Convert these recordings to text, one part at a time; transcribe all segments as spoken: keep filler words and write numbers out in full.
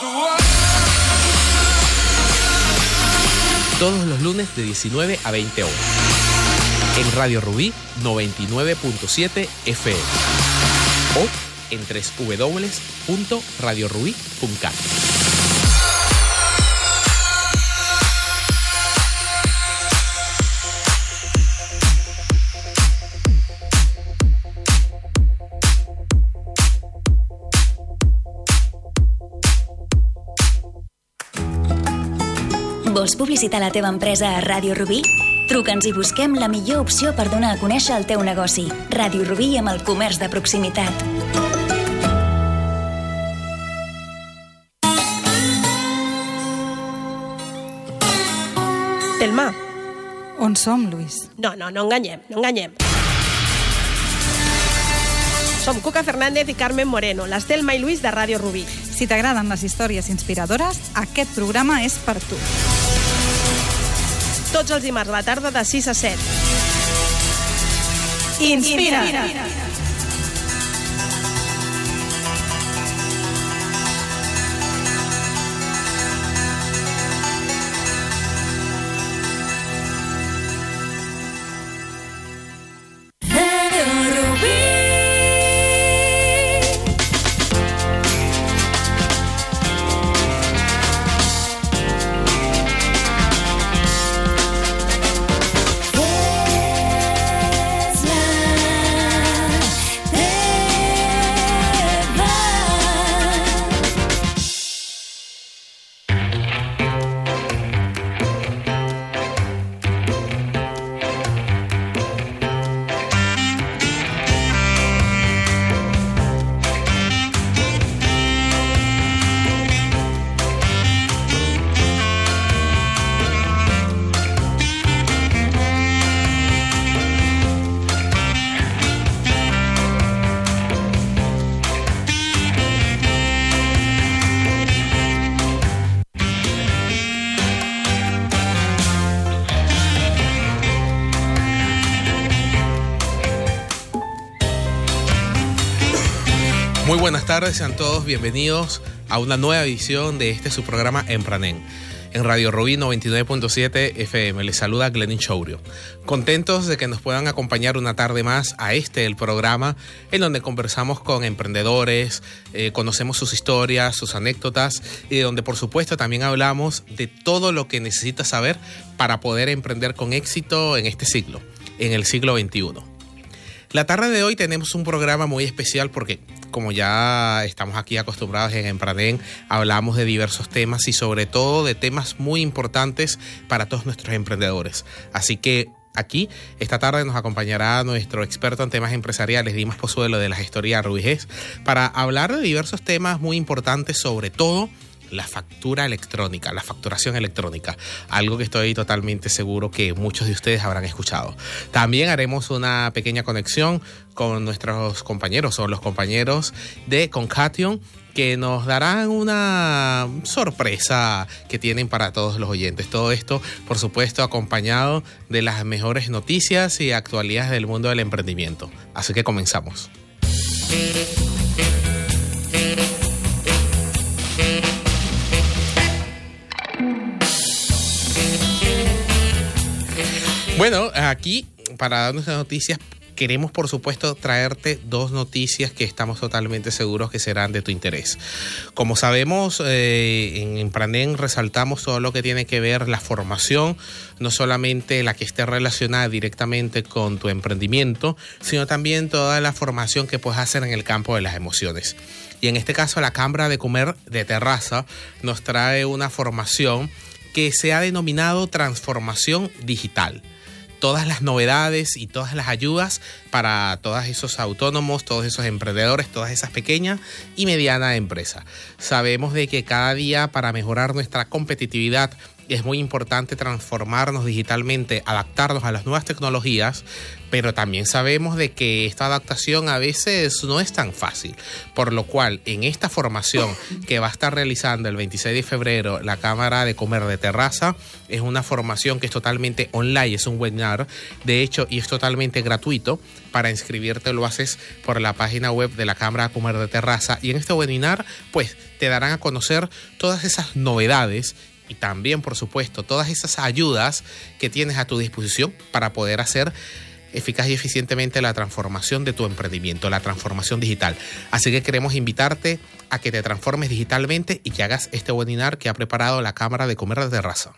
Todos los lunes de diecinueve a veinte horas. En Radio Rubí noventa y nueve punto siete F M. O en doble u doble u doble u punto radio rubí punto cat. Vols publicitar la teva empresa a Ràdio Rubí? Truca'ns i busquem la millor opció per donar a conèixer el teu negoci. Ràdio Rubí amb el comerç de proximitat. Telma. On som, Luis? No, no, no enganyem, no enganyem. Som Cuca Fernández i Carmen Moreno, les Telma i Luis de Ràdio Rubí. Si t'agraden les històries inspiradores, aquest programa és per tu. Tots els dimarts a la tarda de sis a set. Inspira! Inspira. Muy buenas tardes, sean todos bienvenidos a una nueva edición de este su programa Empranen. En Radio Rubí noventa y nueve punto siete F M les saluda Glenin Chourio. Contentos de que nos puedan acompañar una tarde más a este el programa en donde conversamos con emprendedores, eh, conocemos sus historias, sus anécdotas y donde por supuesto también hablamos de todo lo que necesitas saber para poder emprender con éxito en este siglo, en el siglo veintiuno. La tarde de hoy tenemos un programa muy especial porque, como ya estamos aquí acostumbrados en Empranen, hablamos de diversos temas y sobre todo de temas muy importantes para todos nuestros emprendedores. Así que aquí, esta tarde nos acompañará nuestro experto en temas empresariales, Dimas Pozuelo, de la gestoría Rubigés, para hablar de diversos temas muy importantes, sobre todo la factura electrónica, la facturación electrónica, algo que estoy totalmente seguro que muchos de ustedes habrán escuchado. También haremos una pequeña conexión con nuestros compañeros o los compañeros de Concation, que nos darán una sorpresa que tienen para todos los oyentes. Todo esto, por supuesto, acompañado de las mejores noticias y actualidades del mundo del emprendimiento. Así que comenzamos. Bueno, aquí para darnos las noticias queremos por supuesto traerte dos noticias que estamos totalmente seguros que serán de tu interés. Como sabemos, eh, en Empranen resaltamos todo lo que tiene que ver la formación, no solamente la que esté relacionada directamente con tu emprendimiento, sino también toda la formación que puedes hacer en el campo de las emociones. Y en este caso la Cámara de Comer de Terrassa nos trae una formación que se ha denominado Transformación Digital. Todas las novedades y todas las ayudas para todos esos autónomos, todos esos emprendedores, todas esas pequeñas y medianas empresas. Sabemos de que cada día para mejorar nuestra competitividad es muy importante transformarnos digitalmente, adaptarnos a las nuevas tecnologías, pero también sabemos de que esta adaptación a veces no es tan fácil, por lo cual en esta formación que va a estar realizando el veintiséis de febrero la Cámara de Comercio de Terrassa, es una formación que es totalmente online, es un webinar, de hecho, y es totalmente gratuito. Para inscribirte lo haces por la página web de la Cámara de Comercio de Terrassa, y en este webinar pues te darán a conocer todas esas novedades y también, por supuesto, todas esas ayudas que tienes a tu disposición para poder hacer eficaz y eficientemente la transformación de tu emprendimiento, la transformación digital. Así que queremos invitarte a que te transformes digitalmente y que hagas este webinar que ha preparado la Cámara de Comercio de Terrassa.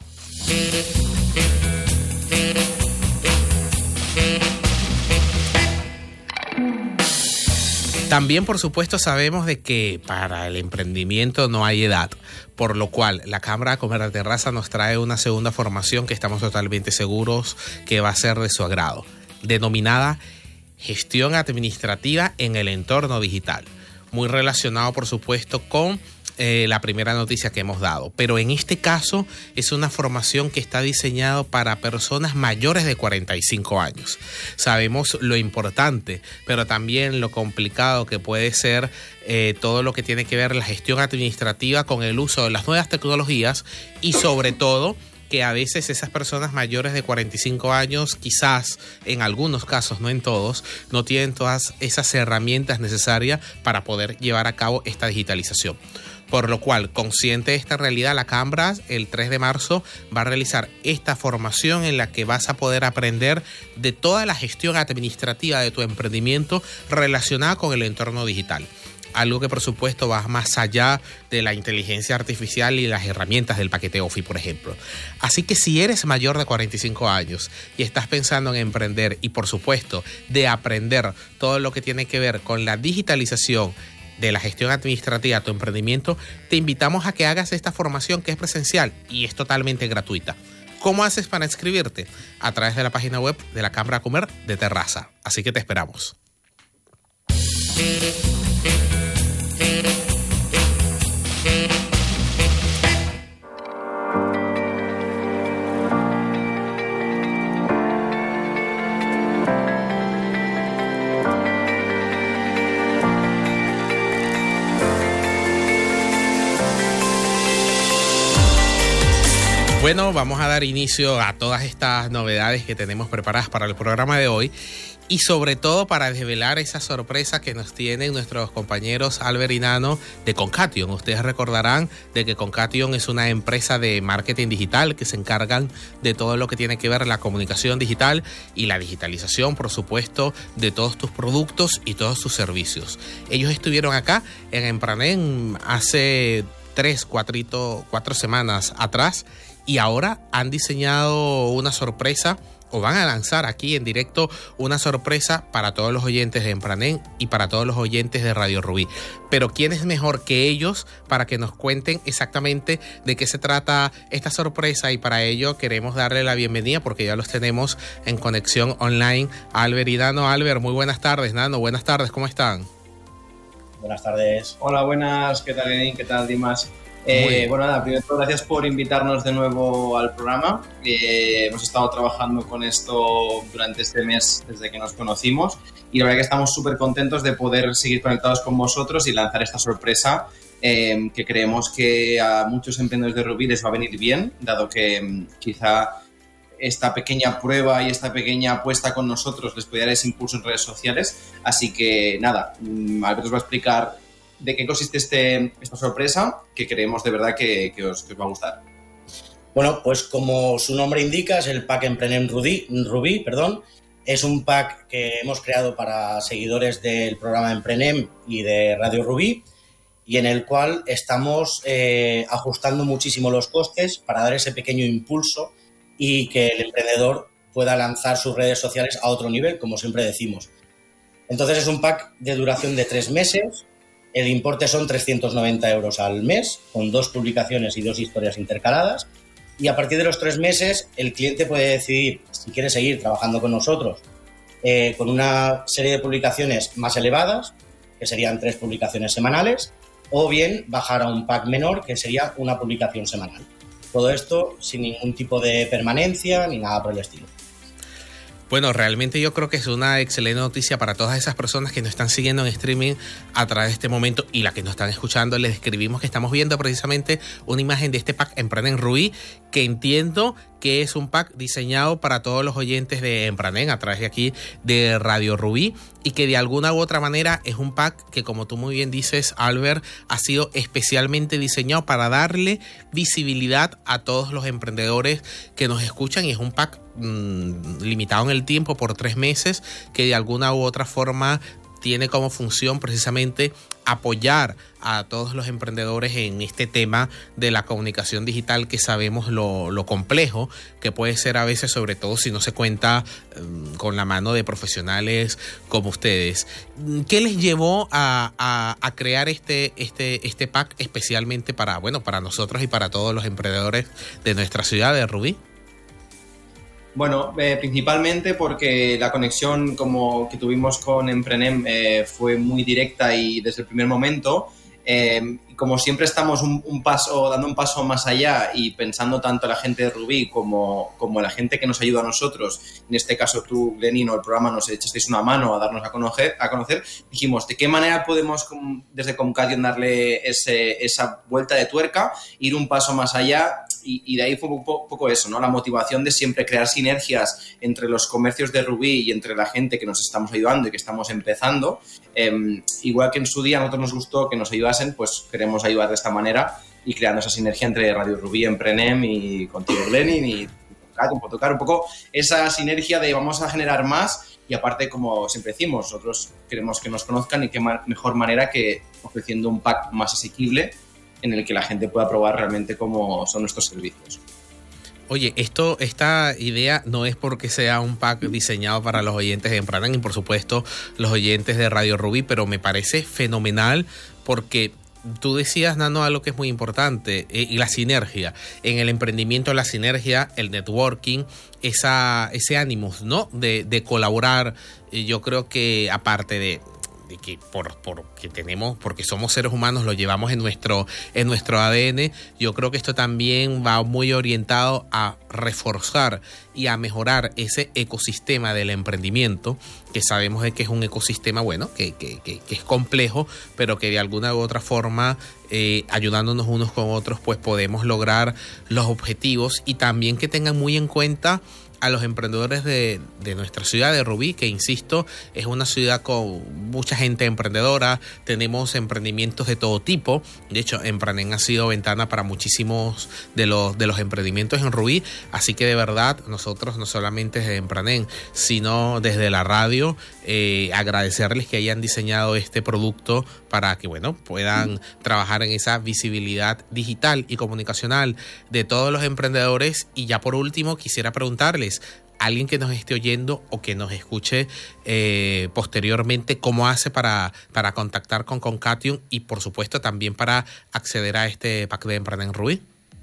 También, por supuesto, sabemos de que para el emprendimiento no hay edad, por lo cual la Cámara de Comercio de Terrassa nos trae una segunda formación que estamos totalmente seguros que va a ser de su agrado, denominada Gestión Administrativa en el Entorno Digital, muy relacionado, por supuesto, con Eh, la primera noticia que hemos dado, pero en este caso es una formación que está diseñada para personas mayores de cuarenta y cinco años. Sabemos lo importante, pero también lo complicado que puede ser eh, todo lo que tiene que ver la gestión administrativa con el uso de las nuevas tecnologías, y sobre todo que a veces esas personas mayores de cuarenta y cinco años, quizás en algunos casos, no en todos, no tienen todas esas herramientas necesarias para poder llevar a cabo esta digitalización. Por lo cual, consciente de esta realidad, la Cámara el tres de marzo va a realizar esta formación en la que vas a poder aprender de toda la gestión administrativa de tu emprendimiento relacionada con el entorno digital. Algo que, por supuesto, va más allá de la inteligencia artificial y las herramientas del paquete Office, por ejemplo. Así que si eres mayor de cuarenta y cinco años y estás pensando en emprender y, por supuesto, de aprender todo lo que tiene que ver con la digitalización de la gestión administrativa de tu emprendimiento, te invitamos a que hagas esta formación, que es presencial y es totalmente gratuita. ¿Cómo haces para inscribirte? A través de la página web de la Cámara de Comercio de Terrassa. Así que te esperamos. Bueno, vamos a dar inicio a todas estas novedades que tenemos preparadas para el programa de hoy, y sobre todo para desvelar esa sorpresa que nos tienen nuestros compañeros Albert y Nano de Concation. Ustedes recordarán de que Concation es una empresa de marketing digital que se encargan de todo lo que tiene que ver la comunicación digital y la digitalización, por supuesto, de todos tus productos y todos tus servicios. Ellos estuvieron acá en Empranen hace tres, cuatrito, cuatro semanas atrás, y ahora han diseñado una sorpresa, o van a lanzar aquí en directo una sorpresa para todos los oyentes de Empranen y para todos los oyentes de Radio Rubí. Pero ¿quién es mejor que ellos para que nos cuenten exactamente de qué se trata esta sorpresa? Y para ello queremos darle la bienvenida, porque ya los tenemos en conexión online, a Albert y Nano. Albert, muy buenas tardes. Nano, buenas tardes, ¿cómo están? Buenas tardes. Hola, buenas. ¿Qué tal, Lenín? ¿Qué tal, Dimas? Eh, bueno, nada, primero gracias por invitarnos de nuevo al programa. Eh, hemos estado trabajando con esto durante este mes desde que nos conocimos, y la verdad que estamos súper contentos de poder seguir conectados con vosotros y lanzar esta sorpresa eh, que creemos que a muchos emprendedores de Rubí les va a venir bien, dado que quizá esta pequeña prueba y esta pequeña apuesta con nosotros les puede dar ese impulso en redes sociales. Así que nada, Albert os va a explicar de qué consiste este, esta sorpresa, que creemos de verdad que, que, os, que os va a gustar. Bueno, pues como su nombre indica, es el pack Empranen Rubí, Rubí, perdón. Es un pack que hemos creado para seguidores del programa Empranen y de Radio Rubí, y en el cual estamos eh, ajustando muchísimo los costes para dar ese pequeño impulso y que el emprendedor pueda lanzar sus redes sociales a otro nivel, como siempre decimos. Entonces es un pack de duración de tres meses. El importe son trescientos noventa euros al mes, con dos publicaciones y dos historias intercaladas. Y a partir de los tres meses, el cliente puede decidir si quiere seguir trabajando con nosotros eh, con una serie de publicaciones más elevadas, que serían tres publicaciones semanales, o bien bajar a un pack menor, que sería una publicación semanal. Todo esto sin ningún tipo de permanencia ni nada por el estilo. Bueno, realmente yo creo que es una excelente noticia para todas esas personas que nos están siguiendo en streaming a través de este momento y las que nos están escuchando. Les describimos que estamos viendo precisamente una imagen de este pack Empranen Rubí, que entiendo que es un pack diseñado para todos los oyentes de Empranen a través de aquí de Radio Rubí, y que de alguna u otra manera es un pack que, como tú muy bien dices, Albert, ha sido especialmente diseñado para darle visibilidad a todos los emprendedores que nos escuchan, y es un pack mmm, limitado en el tiempo por tres meses que de alguna u otra forma tiene como función precisamente apoyar a todos los emprendedores en este tema de la comunicación digital, que sabemos lo, lo complejo que puede ser a veces, sobre todo si no se cuenta um, con la mano de profesionales como ustedes. ¿Qué les llevó a, a, a crear este, este, este pack especialmente para, bueno, para nosotros y para todos los emprendedores de nuestra ciudad de Rubí? Bueno, eh, principalmente porque la conexión como que tuvimos con Emprenem eh, fue muy directa y desde el primer momento. Eh, como siempre estamos un, un paso, dando un paso más allá y pensando tanto la gente de Rubí como, como la gente que nos ayuda a nosotros, en este caso tú, Glenin, o el programa nos echasteis una mano a darnos a conocer, a conocer, dijimos, ¿de qué manera podemos desde Comcation darle ese, esa vuelta de tuerca, ir un paso más allá? Y, y de ahí fue un poco, poco eso, ¿no? La motivación de siempre crear sinergias entre los comercios de Rubí y entre la gente que nos estamos ayudando y que estamos empezando. Eh, igual que en su día a nosotros nos gustó que nos ayudasen, pues queremos ayudar de esta manera y creando esa sinergia entre Radio Rubí, Emprenem y contigo, Glenin, y tocar un poco esa sinergia de vamos a generar más. Y aparte, como siempre decimos, nosotros queremos que nos conozcan y qué mejor manera que ofreciendo un pack más asequible en el que la gente pueda probar realmente cómo son nuestros servicios. Oye, esto, esta idea no es porque sea un pack diseñado para los oyentes de Empranen y por supuesto los oyentes de Radio Rubí, pero me parece fenomenal porque tú decías, Nano, algo que es muy importante, eh, y la sinergia. En el emprendimiento, la sinergia, el networking, esa, ese ánimo, ¿no? De, de colaborar. Y yo creo que aparte de de que por, por que tenemos, porque somos seres humanos, lo llevamos en nuestro, en nuestro A D N, yo creo que esto también va muy orientado a reforzar y a mejorar ese ecosistema del emprendimiento, que sabemos de que es un ecosistema, bueno, que, que, que, que es complejo, pero que de alguna u otra forma, eh, ayudándonos unos con otros, pues podemos lograr los objetivos, y también que tengan muy en cuenta a los emprendedores de, de nuestra ciudad de Rubí, que insisto, es una ciudad con mucha gente emprendedora, tenemos emprendimientos de todo tipo. De hecho, Empranen ha sido ventana para muchísimos de los, de los emprendimientos en Rubí, así que de verdad nosotros no solamente desde Empranen, sino desde la radio, eh, agradecerles que hayan diseñado este producto para que, bueno, puedan trabajar en esa visibilidad digital y comunicacional de todos los emprendedores. Y ya por último quisiera preguntarles, alguien que nos esté oyendo o que nos escuche eh, posteriormente, ¿cómo hace para, para contactar con Comcation y por supuesto también para acceder a este pack de Empranen Rubí?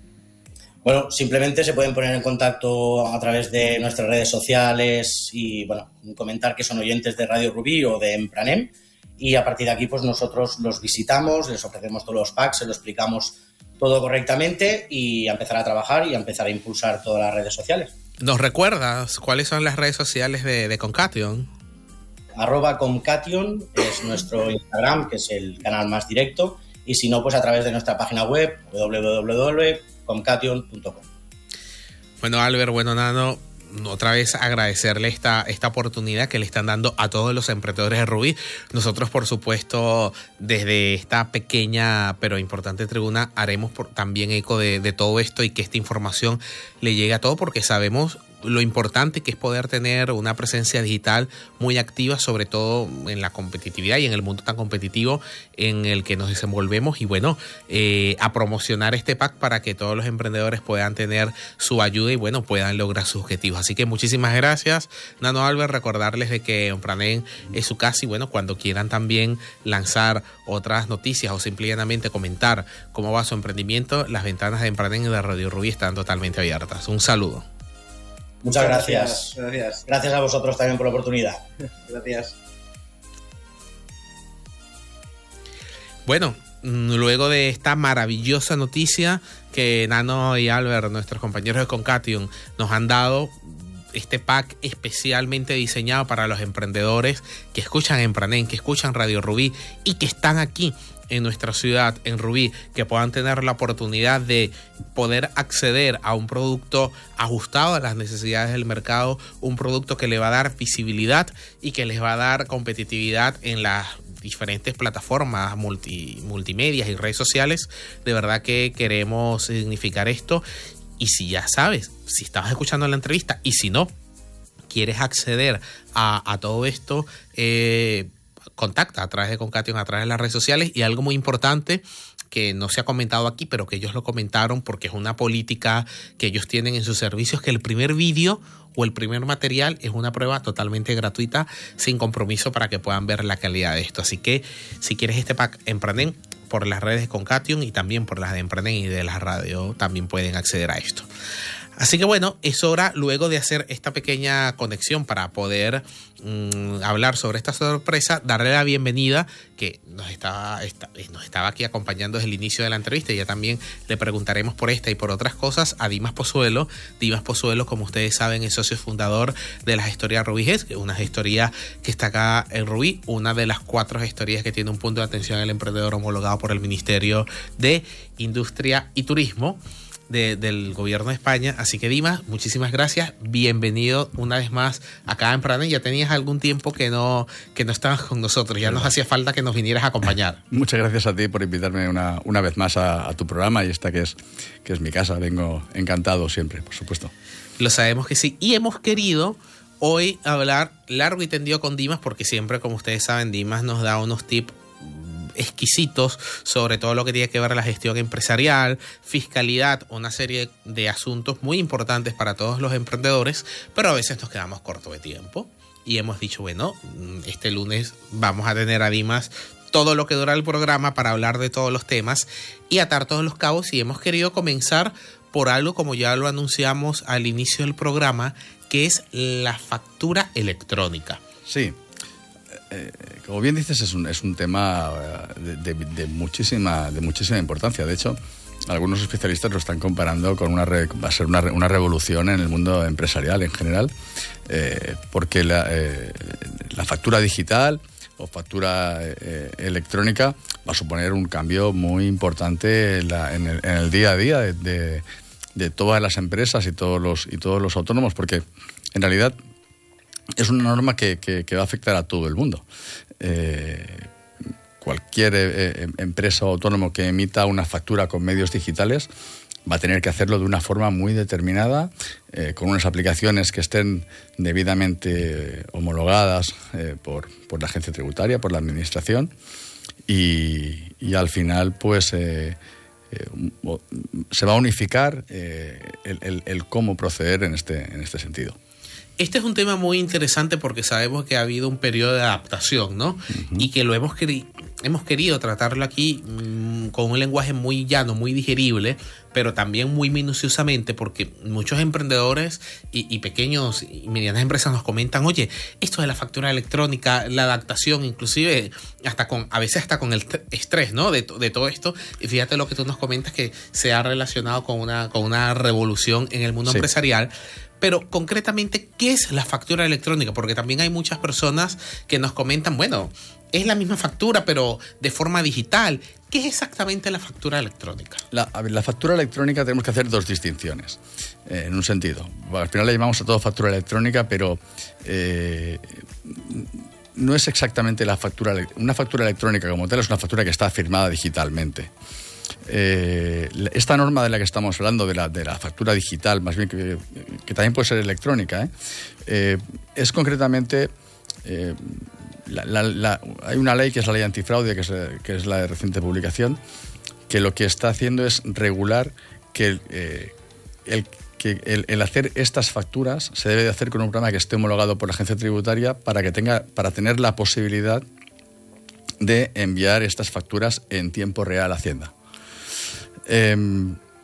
Bueno, simplemente se pueden poner en contacto a través de nuestras redes sociales y, bueno, comentar que son oyentes de Radio Rubí o de Empranen, y a partir de aquí pues nosotros los visitamos, les ofrecemos todos los packs, se lo explicamos todo correctamente y a empezar a trabajar y a empezar a impulsar todas las redes sociales. ¿Nos recuerdas cuáles son las redes sociales de, de Comcation? Arroba Comcation es nuestro Instagram, que es el canal más directo, y si no, pues a través de nuestra página web doble u doble u doble u punto comcation punto com. Bueno, Albert, bueno, Nano, otra vez agradecerle esta, esta oportunidad que le están dando a todos los emprendedores de Rubí. Nosotros, por supuesto, desde esta pequeña pero importante tribuna haremos por, también eco de, de todo esto y que esta información le llegue a todo, porque sabemos lo importante que es poder tener una presencia digital muy activa, sobre todo en la competitividad y en el mundo tan competitivo en el que nos desenvolvemos. Y bueno, eh, a promocionar este pack para que todos los emprendedores puedan tener su ayuda y bueno, puedan lograr sus objetivos. Así que muchísimas gracias, Nano Albert. Recordarles de que Empranen es su casa y bueno, cuando quieran también lanzar otras noticias o simplemente comentar cómo va su emprendimiento, las ventanas de Empranen y de Radio Rubí están totalmente abiertas. Un saludo. Muchas gracias. Gracias. Gracias a vosotros también por la oportunidad. Gracias. Bueno, luego de esta maravillosa noticia que Nano y Albert, nuestros compañeros de Concatyon, nos han dado, este pack especialmente diseñado para los emprendedores que escuchan Empranen, que escuchan Radio Rubí y que están aquí en nuestra ciudad, en Rubí, que puedan tener la oportunidad de poder acceder a un producto ajustado a las necesidades del mercado, un producto que le va a dar visibilidad y que les va a dar competitividad en las diferentes plataformas multi, multimedias y redes sociales. De verdad que queremos significar esto. Y si ya sabes, si estabas escuchando la entrevista y si no, quieres acceder a, a todo esto, eh, contacta a través de Concatyon, a través de las redes sociales. Y algo muy importante que no se ha comentado aquí, pero que ellos lo comentaron porque es una política que ellos tienen en sus servicios, que el primer vídeo o el primer material es una prueba totalmente gratuita, sin compromiso, para que puedan ver la calidad de esto. Así que si quieres este pack Empranen, por las redes de Concatyon y también por las de Empranen y de la radio, también pueden acceder a esto. Así que bueno, es hora, luego de hacer esta pequeña conexión para poder mmm, hablar sobre esta sorpresa, darle la bienvenida, que nos estaba, está, nos estaba aquí acompañando desde el inicio de la entrevista, y ya también le preguntaremos por esta y por otras cosas a Dimas Pozuelo. Dimas Pozuelo, como ustedes saben, es socio fundador de la gestoría Rubí G E S, que es una gestoría que está acá en Rubí, una de las cuatro gestorías que tiene un punto de atención al emprendedor homologado por el Ministerio de Industria y Turismo De, del gobierno de España. Así que Dimas, muchísimas gracias, bienvenido una vez más acá en Empranen. Ya tenías algún tiempo que no, que no estabas con nosotros, ya nos hacía falta que nos vinieras a acompañar. Muchas gracias a ti por invitarme una, una vez más a, a tu programa, y esta que es, que es mi casa. Vengo encantado siempre, por supuesto. Lo sabemos que sí, y hemos querido hoy hablar largo y tendido con Dimas, porque siempre, como ustedes saben, Dimas nos da unos tips exquisitos sobre todo lo que tiene que ver la gestión empresarial, fiscalidad, una serie de asuntos muy importantes para todos los emprendedores, pero a veces nos quedamos cortos de tiempo y hemos dicho, bueno, este lunes vamos a tener a Dimas todo lo que dura el programa para hablar de todos los temas y atar todos los cabos, y hemos querido comenzar por algo, como ya lo anunciamos al inicio del programa, que es la factura electrónica. Sí. Eh, como bien dices, es un, es un tema de, de, de, muchísima, de muchísima importancia. De hecho, algunos especialistas lo están comparando con una re, va a ser una, una revolución en el mundo empresarial en general, eh, porque la, eh, la factura digital o factura eh, electrónica va a suponer un cambio muy importante en, la, en, el, en el día a día de, de, de todas las empresas y todos los, y todos los autónomos, porque en realidad es una norma que, que, que va a afectar a todo el mundo. Eh, cualquier eh, empresa o autónomo que emita una factura con medios digitales va a tener que hacerlo de una forma muy determinada, eh, con unas aplicaciones que estén debidamente homologadas eh, por, por la agencia tributaria, por la administración, y, y al final pues eh, eh, se va a unificar eh, el, el, el cómo proceder en este, en este sentido. Este es un tema muy interesante porque sabemos que ha habido un periodo de adaptación, ¿no? Uh-huh. Y que lo hemos, queri- hemos querido tratarlo aquí mmm, con un lenguaje muy llano, muy digerible, pero también muy minuciosamente, porque muchos emprendedores y, y pequeños y medianas empresas nos comentan, oye, esto de la factura electrónica, la adaptación, inclusive hasta con, a veces hasta con el t- estrés, ¿no? De, de todo esto. Y fíjate lo que tú nos comentas, que se ha relacionado con una, con una revolución en el mundo sí. empresarial. Pero concretamente, ¿qué es la factura electrónica? Porque también hay muchas personas que nos comentan, bueno, es la misma factura, pero de forma digital. ¿Qué es exactamente la factura electrónica? La, a ver, la factura electrónica tenemos que hacer dos distinciones, eh, en un sentido. Bueno, al final le llamamos a todo factura electrónica, pero eh, no es exactamente la factura. Una factura electrónica como tal es una factura que está firmada digitalmente. Eh, esta norma de la que estamos hablando, de la, de la factura digital, más bien que, que también puede ser electrónica, ¿eh? Eh, es concretamente, eh, la, la, la, hay una ley que es la ley antifraude, que es, que es la de reciente publicación, que lo que está haciendo es regular que, eh, el, que el, el hacer estas facturas se debe de hacer con un programa que esté homologado por la agencia tributaria para, que tenga, para tener la posibilidad de enviar estas facturas en tiempo real a Hacienda. Eh,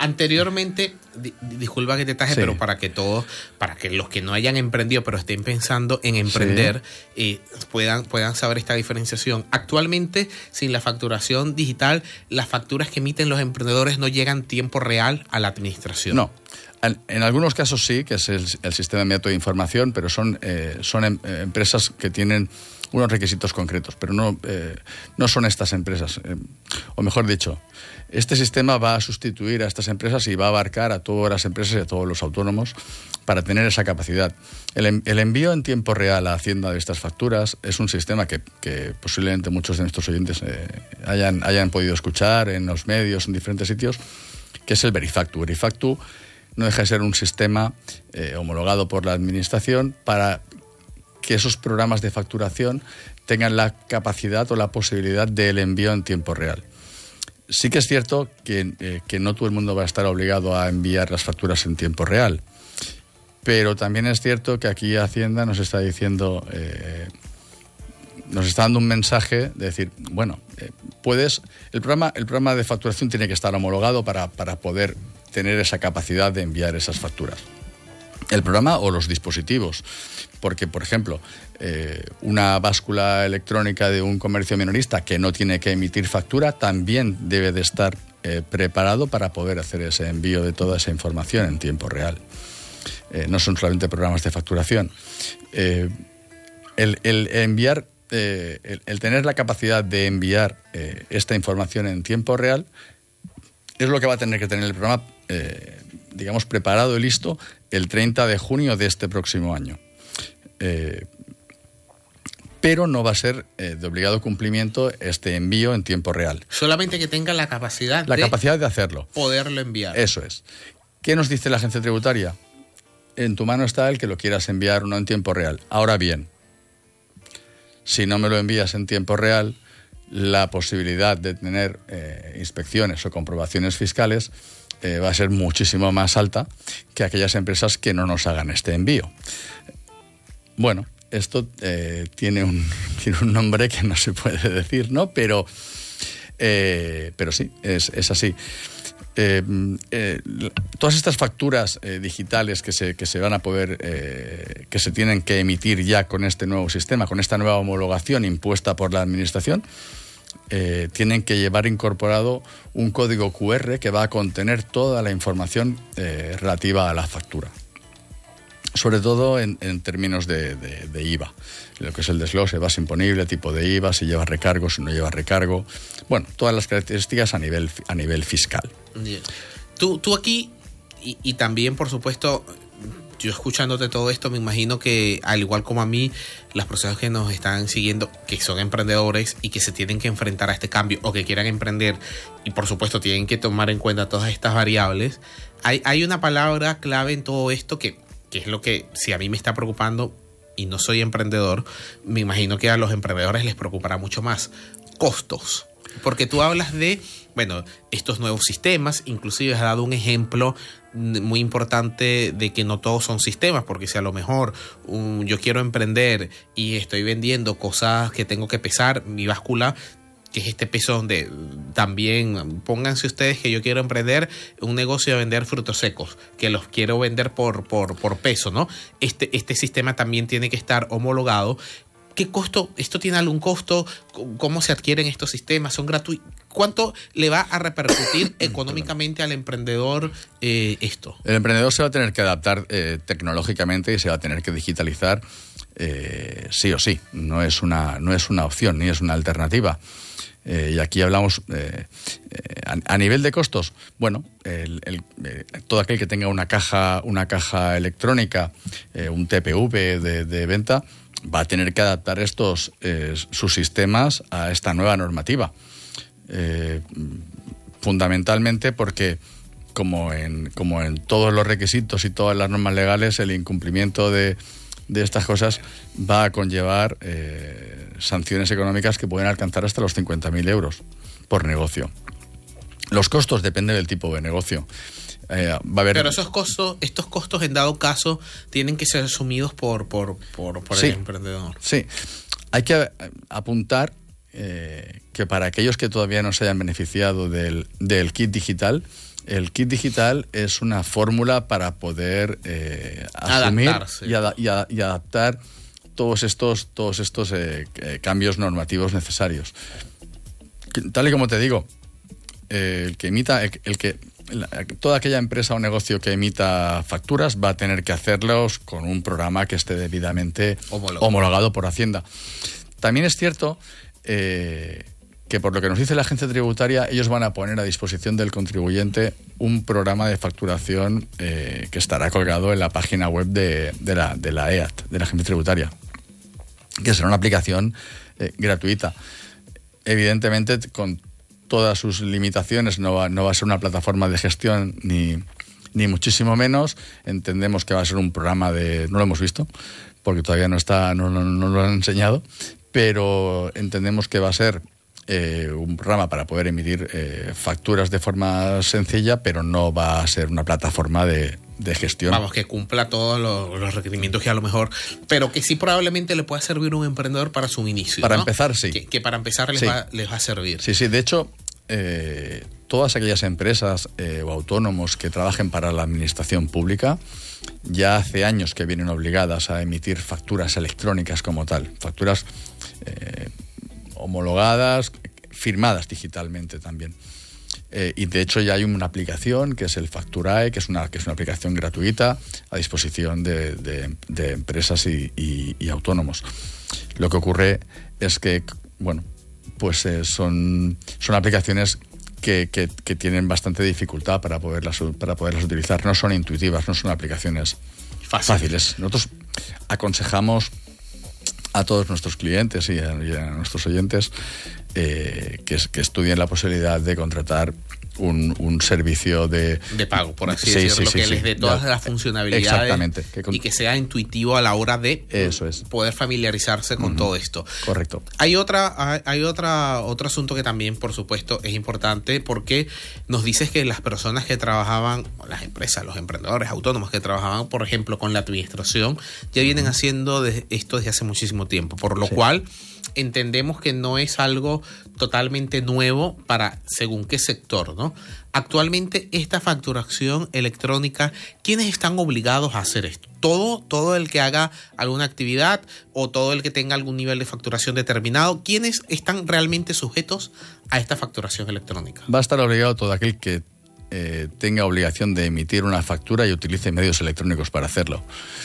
Anteriormente, di, disculpa que te taje, sí. pero para que todos, para que los que no hayan emprendido, pero estén pensando en emprender, sí. eh, puedan, puedan saber esta diferenciación. Actualmente, sin la facturación digital, las facturas que emiten los emprendedores no llegan en tiempo real a la administración. No. En algunos casos sí, que es el, el sistema inmediato de información, pero son, eh, son em, eh, empresas que tienen unos requisitos concretos, pero no, eh, no son estas empresas. Eh, o mejor dicho, este sistema va a sustituir a estas empresas y va a abarcar a todas las empresas y a todos los autónomos para tener esa capacidad. El, el envío en tiempo real a Hacienda de estas facturas es un sistema que, que posiblemente muchos de nuestros oyentes eh, hayan, hayan podido escuchar en los medios, en diferentes sitios, que es el Verifactu. Verifactu no deja de ser un sistema eh, homologado por la Administración para que esos programas de facturación tengan la capacidad o la posibilidad del envío en tiempo real. Sí que es cierto que, eh, que no todo el mundo va a estar obligado a enviar las facturas en tiempo real, pero también es cierto que aquí Hacienda nos está diciendo, eh, nos está dando un mensaje de decir, bueno, eh, puedes, el programa, el programa de facturación tiene que estar homologado para, para poder tener esa capacidad de enviar esas facturas. El programa o los dispositivos, porque, por ejemplo, eh, una báscula electrónica de un comercio minorista que no tiene que emitir factura también debe de estar eh, preparado para poder hacer ese envío de toda esa información en tiempo real. Eh, no son solamente programas de facturación. Eh, el, el enviar, eh, el, el tener la capacidad de enviar eh, esta información en tiempo real es lo que va a tener que tener el programa, eh, digamos, preparado y listo el treinta de junio de este próximo año. Eh, pero no va a ser eh, de obligado cumplimiento este envío en tiempo real. Solamente que tenga la capacidad la de... La capacidad de hacerlo. Poderlo enviar. Eso es. ¿Qué nos dice la agencia tributaria? En tu mano está el que lo quieras enviar o no en tiempo real. Ahora bien, si no me lo envías en tiempo real, la posibilidad de tener eh, inspecciones o comprobaciones fiscales eh, va a ser muchísimo más alta que aquellas empresas que no nos hagan este envío. Bueno, esto eh, tiene, un, tiene un nombre que no se puede decir, ¿no? Pero, eh, pero sí, es, es así. Eh, eh, todas estas facturas eh, digitales que se, que se van a poder, eh, que se tienen que emitir ya con este nuevo sistema, con esta nueva homologación impuesta por la Administración, eh, tienen que llevar incorporado un código cu erre que va a contener toda la información eh, relativa a la factura. Sobre todo en, en términos de, de, de I V A, lo que es el desglose, base imponible, tipo de I V A, si lleva recargo, si no lleva recargo. Bueno, todas las características a nivel, a nivel fiscal. Bien. Tú, tú aquí, y, y también, por supuesto, yo escuchándote todo esto, me imagino que, al igual como a mí, las personas que nos están siguiendo, que son emprendedores y que se tienen que enfrentar a este cambio o que quieran emprender, y por supuesto tienen que tomar en cuenta todas estas variables, hay, hay una palabra clave en todo esto que... que es lo que, si a mí me está preocupando y no soy emprendedor, me imagino que a los emprendedores les preocupará mucho más. Costos. Porque tú hablas de, bueno, estos nuevos sistemas, inclusive has dado un ejemplo muy importante de que no todos son sistemas, porque si a lo mejor um, yo quiero emprender y estoy vendiendo cosas que tengo que pesar, mi báscula, que es este peso donde también pónganse ustedes que yo quiero emprender un negocio de vender frutos secos, que los quiero vender por, por, por peso, ¿no? Este, este sistema también tiene que estar homologado. ¿Qué costo? ¿Esto tiene algún costo? ¿Cómo se adquieren estos sistemas? ¿Son gratuitos? ¿Cuánto le va a repercutir económicamente al emprendedor eh, esto? El emprendedor se va a tener que adaptar eh, tecnológicamente y se va a tener que digitalizar eh, sí o sí. No es una, no es una opción ni es una alternativa. Eh, y aquí hablamos eh, eh, a, a nivel de costos. Bueno, el, el, eh, todo aquel que tenga una caja, una caja electrónica, eh, un T P V de, de venta, va a tener que adaptar estos eh, sus sistemas a esta nueva normativa. Eh, fundamentalmente porque, como en, como en todos los requisitos y todas las normas legales, el incumplimiento de, de estas cosas va a conllevar eh, sanciones económicas que pueden alcanzar hasta los cincuenta mil euros por negocio. Los costos dependen del tipo de negocio. Eh, va a haber... Pero esos costos, estos costos en dado caso tienen que ser asumidos por, por, por, por sí, el emprendedor. Sí, hay que apuntar eh, que para aquellos que todavía no se hayan beneficiado del, del kit digital, El kit digital es una fórmula para poder eh, asumir y, ad- y, a- y adaptar todos estos, todos estos eh, eh, cambios normativos necesarios. Tal y como te digo, eh, el que emita, el, el que la, toda aquella empresa o negocio que emita facturas va a tener que hacerlos con un programa que esté debidamente homologado, homologado por Hacienda. También es cierto eh, que por lo que nos dice la agencia tributaria, ellos van a poner a disposición del contribuyente un programa de facturación eh, que estará colgado en la página web de, de, la, de la E A T, de la agencia tributaria, que será una aplicación eh, gratuita. Evidentemente, con todas sus limitaciones, no va, no va a ser una plataforma de gestión ni, ni muchísimo menos. Entendemos que va a ser un programa de... No lo hemos visto, porque todavía no está, no, no, no lo han enseñado, pero entendemos que va a ser eh, un programa para poder emitir eh, facturas de forma sencilla, pero no va a ser una plataforma de, de gestión. Vamos, que cumpla todos los, los requerimientos que a lo mejor, pero que sí probablemente le pueda servir a un emprendedor para su inicio. Para ¿no? empezar, sí. Que, que para empezar les, sí. va, les va a servir. Sí, sí, de hecho, eh, todas aquellas empresas eh, o autónomos que trabajen para la administración pública ya hace años que vienen obligadas a emitir facturas electrónicas como tal, facturas eh, homologadas, firmadas digitalmente también. Eh, y de hecho ya hay una aplicación que es el Facturae, que es una, que es una aplicación gratuita a disposición de, de, de empresas y, y, y autónomos. Lo que ocurre es que, bueno, pues eh, son, son aplicaciones que, que, que tienen bastante dificultad para poderlas, para poderlas utilizar. No son intuitivas, no son aplicaciones Fácil. fáciles. Nosotros aconsejamos a todos nuestros clientes y a, y a nuestros oyentes eh, que, que estudien la posibilidad de contratar un, un servicio de... De pago, por así sí, decirlo, sí, que sí, les sí. dé todas Ya, las funcionalidades. Exactamente. Que con... Y que sea intuitivo a la hora de Eso es. poder familiarizarse con uh-huh. todo esto. Correcto. Hay otra, hay otra, otro asunto que también, por supuesto, es importante, porque nos dices que las personas que trabajaban, las empresas, los emprendedores autónomos que trabajaban, por ejemplo, con la administración, ya vienen uh-huh. haciendo de esto desde hace muchísimo tiempo, por lo sí. cual entendemos que no es algo totalmente nuevo para según qué sector, ¿no? Actualmente esta facturación electrónica, ¿quiénes están obligados a hacer esto? ¿Todo, todo el que haga alguna actividad o todo el que tenga algún nivel de facturación determinado? ¿Quiénes están realmente sujetos a esta facturación electrónica? Va a estar obligado todo aquel que eh, tenga obligación de emitir una factura y utilice medios electrónicos para hacerlo.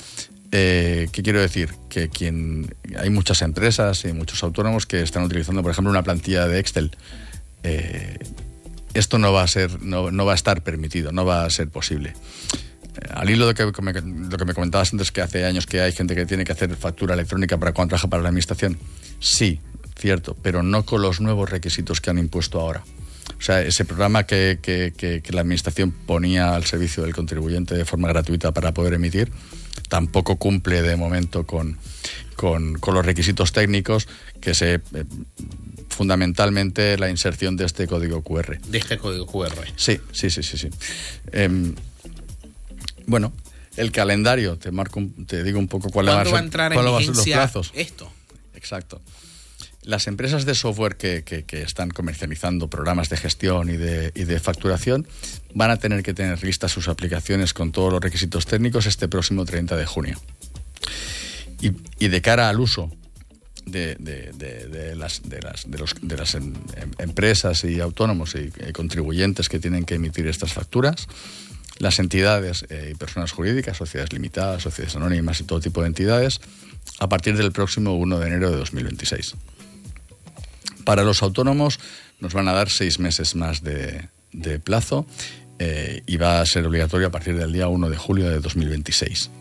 Eh, ¿Qué quiero decir? Que quien hay muchas empresas y muchos autónomos que están utilizando, por ejemplo, una plantilla de Excel. Eh, esto no va a ser, no, no va a estar permitido, no va a ser posible. Eh, al hilo de que, me, lo que me comentabas antes, que hace años que hay gente que tiene que hacer factura electrónica para cuando trabaja para la administración. Sí, cierto, pero no con los nuevos requisitos que han impuesto ahora. O sea, ese programa que, que, que, que la administración ponía al servicio del contribuyente de forma gratuita para poder emitir, tampoco cumple de momento con, con, con los requisitos técnicos que se... Eh, fundamentalmente la inserción de este código cu erre. De este código cu erre. Sí, sí, sí, sí. sí. Eh, bueno, el calendario, te marco, un, te digo un poco cuál va a ser, va a entrar en cuál va a ser los plazos. Esto. Exacto. Las empresas de software que, que, que están comercializando programas de gestión y de, y de facturación van a tener que tener listas sus aplicaciones con todos los requisitos técnicos este próximo treinta de junio. Y, y de cara al uso De, de, de, de, las, de, las, de, los, de las em, empresas y autónomos y eh, contribuyentes que tienen que emitir estas facturas, las entidades eh, y personas jurídicas, sociedades limitadas, sociedades anónimas y todo tipo de entidades, a partir del próximo uno de enero de dos mil veintiséis. Para los autónomos nos van a dar seis meses más de, de plazo eh, y va a ser obligatorio a partir del día uno de julio de dos mil veintiséis.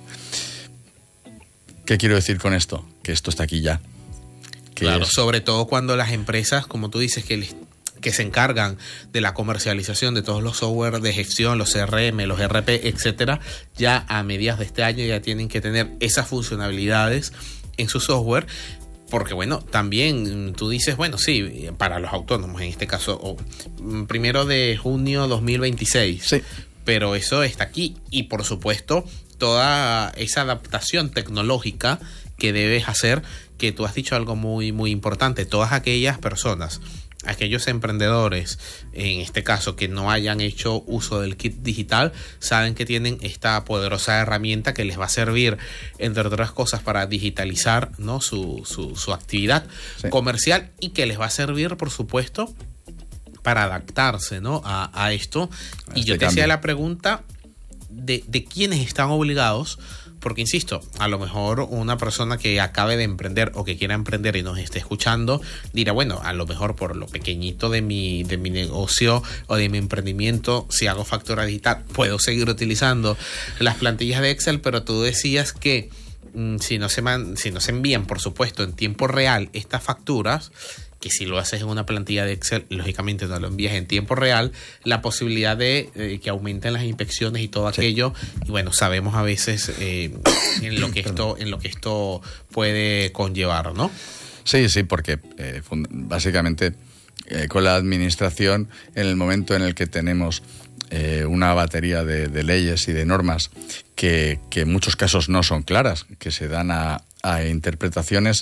¿Qué quiero decir con esto? Que esto está aquí ya. Claro, es... sobre todo cuando las empresas, como tú dices, que, les, que se encargan de la comercialización de todos los software de gestión, los C R M, los E R P, etcétera, ya a mediados de este año ya tienen que tener esas funcionalidades en su software, porque bueno, también tú dices, bueno, sí, para los autónomos en este caso, oh, primero de junio dos mil veintiséis, sí. Pero eso está aquí y por supuesto toda esa adaptación tecnológica que debes hacer, que tú has dicho algo muy, muy importante, todas aquellas personas, aquellos emprendedores, en este caso, que no hayan hecho uso del kit digital, saben que tienen esta poderosa herramienta que les va a servir, entre otras cosas, para digitalizar, ¿no?, su, su, su actividad sí. comercial, y que les va a servir, por supuesto, para adaptarse, ¿no?, a, a esto. A y este yo te cambio. hacía la pregunta de, de quiénes están obligados. Porque, insisto, a lo mejor una persona que acabe de emprender o que quiera emprender y nos esté escuchando dirá, bueno, a lo mejor por lo pequeñito de mi, de mi negocio o de mi emprendimiento, si hago factura digital, puedo seguir utilizando las plantillas de Excel, pero tú decías que mmm, si, no se man, si no se envían, por supuesto, en tiempo real estas facturas, que si lo haces en una plantilla de Excel, lógicamente no lo envías en tiempo real, la posibilidad de eh, que aumenten las inspecciones y todo sí. aquello, y bueno, sabemos a veces eh, en lo que esto en lo que esto puede conllevar, ¿no? Sí, sí, porque eh, básicamente eh, con la administración, en el momento en el que tenemos eh, una batería de, de leyes y de normas que, que en muchos casos no son claras, que se dan a, a interpretaciones,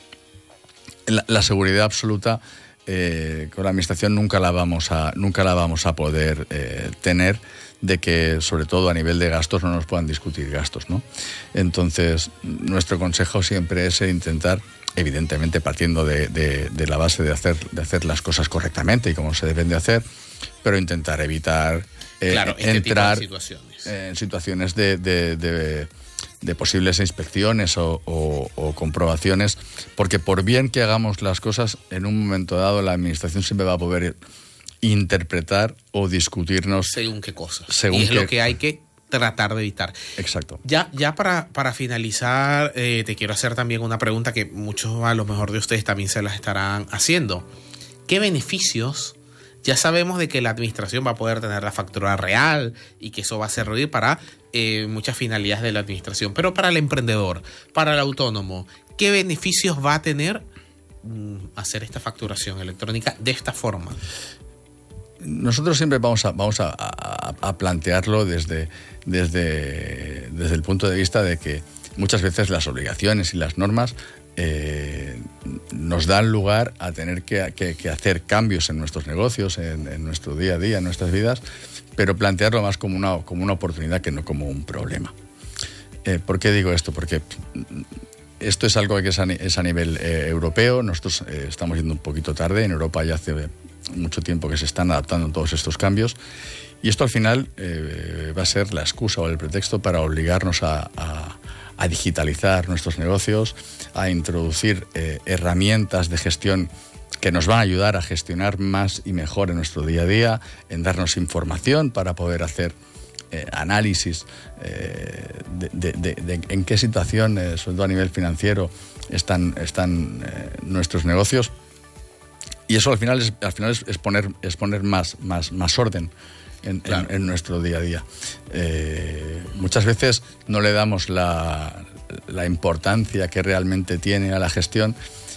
La, la seguridad absoluta eh, con la administración nunca la vamos a nunca la vamos a poder eh, tener, de que sobre todo a nivel de gastos no nos puedan discutir gastos, ¿no? Entonces nuestro consejo siempre es intentar, evidentemente partiendo de, de, de la base de hacer de hacer las cosas correctamente y como se deben de hacer, pero intentar evitar eh, claro, este entrar tipo de situaciones. en situaciones de, de, de de posibles inspecciones o, o, o comprobaciones, porque por bien que hagamos las cosas, en un momento dado la administración siempre va a poder interpretar o discutirnos según qué cosas. Según y es qué... lo que hay que tratar de evitar. Exacto. Ya, ya para, para finalizar, eh, te quiero hacer también una pregunta que muchos a lo mejor de ustedes también se las estarán haciendo. ¿Qué beneficios? Ya sabemos de que la administración va a poder tener la factura real y que eso va a servir para eh, muchas finalidades de la administración. Pero para el emprendedor, para el autónomo, ¿qué beneficios va a tener mmm, hacer esta facturación electrónica de esta forma? Nosotros siempre vamos a, vamos a, a, a plantearlo desde, desde, desde el punto de vista de que muchas veces las obligaciones y las normas Eh, nos dan lugar a tener que, que, que hacer cambios en nuestros negocios, en, en nuestro día a día, en nuestras vidas, pero plantearlo más como una, como una oportunidad que no como un problema. Eh, ¿Por qué digo esto? Porque esto es algo que es a, es a nivel eh, europeo. Nosotros eh, estamos yendo un poquito tarde. En Europa ya hace mucho tiempo que se están adaptando todos estos cambios. Y esto al final eh, va a ser la excusa o el pretexto para obligarnos a, a, a digitalizar nuestros negocios, a introducir eh, herramientas de gestión que nos van a ayudar a gestionar más y mejor en nuestro día a día, en darnos información para poder hacer eh, análisis eh, de, de, de, de en qué situación, eh, sobre todo a nivel financiero, están, están eh, nuestros negocios. Y eso al final es, al final es, es poner, es poner más, más, más orden en, claro. en, en nuestro día a día. Eh, muchas veces no le damos la, la importancia que realmente tiene a la gestión,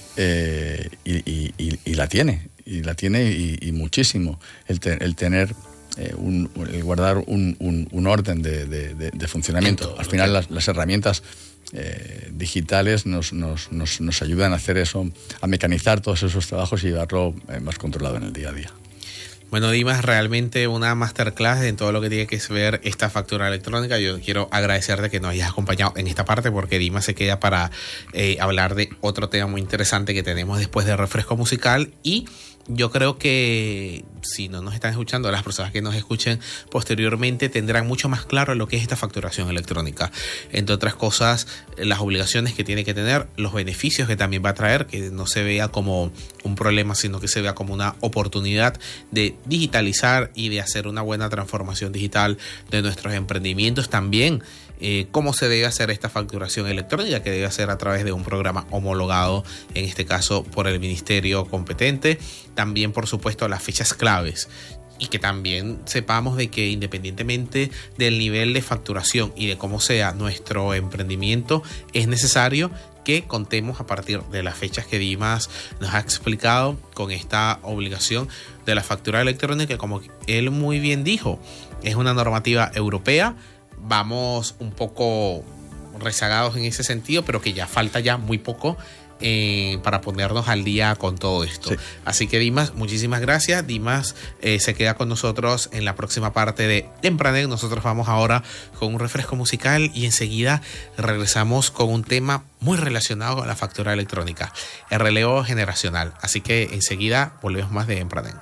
eh, y, y, y, y la tiene, y la tiene y, y muchísimo. El, te, el tener, eh, un, el guardar un, un, un orden de, de, de, de funcionamiento. Al final las, las herramientas Eh, digitales nos, nos, nos, nos ayudan a hacer eso, a mecanizar todos esos trabajos y llevarlo eh, más controlado en el día a día. Bueno, Dimas, realmente una masterclass en todo lo que tiene que ver esta factura electrónica. Yo quiero agradecerte que nos hayas acompañado en esta parte, porque Dimas se queda para eh, hablar de otro tema muy interesante que tenemos después del refresco musical. Y yo creo que si no nos están escuchando, las personas que nos escuchen posteriormente tendrán mucho más claro lo que es esta facturación electrónica. Entre otras cosas, las obligaciones que tiene que tener, los beneficios que también va a traer, que no se vea como un problema, sino que se vea como una oportunidad de digitalizar y de hacer una buena transformación digital de nuestros emprendimientos. También Eh, cómo se debe hacer esta facturación electrónica, que debe hacer a través de un programa homologado, en este caso por el ministerio competente. También, por supuesto, las fechas claves, y que también sepamos de que independientemente del nivel de facturación y de cómo sea nuestro emprendimiento, es necesario que contemos a partir de las fechas que Dimas nos ha explicado con esta obligación de la factura electrónica. Como él muy bien dijo, es una normativa europea. Vamos un poco rezagados en ese sentido, pero que ya falta ya muy poco eh, para ponernos al día con todo esto. Sí. Así que Dimas, muchísimas gracias. Dimas eh, se queda con nosotros en la próxima parte de Empranen. Nosotros vamos ahora con un refresco musical y enseguida regresamos con un tema muy relacionado con la factura electrónica, el relevo generacional. Así que enseguida volvemos más de Empranen.